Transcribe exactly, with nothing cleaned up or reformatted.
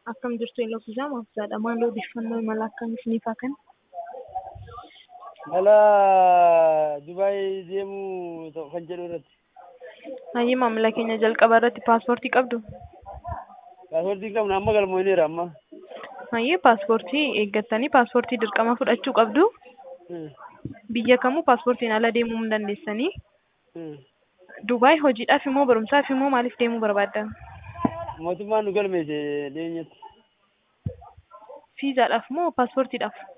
Akkam jirtu Eloofizaa Maafsaadha. Maaloo odeeffannoo imala akkamii isiniif haa kennu? Mala Dubaay deemuu ta'u kan jedhu irratti. Hayyee maamila keenya jalqaba irratti paaspoortii qabdu? Paaspoortii qabna amma galmoofneera amma. Hayyee paaspoortii eeggattanii paaspoortii dirqama fudhachuu qabdu. Hmm. Biyya kamuu paaspoortiin ala deemuu hin dandeessanii. Hmm. Dubaay hojiidhaaf immoo barumsaaf immoo maaliif deemuu barbaaddan? Mootummaan nu galmeesse dhiyeenyatti. Fiizaadhaaf moo paaspoortiidhaaf?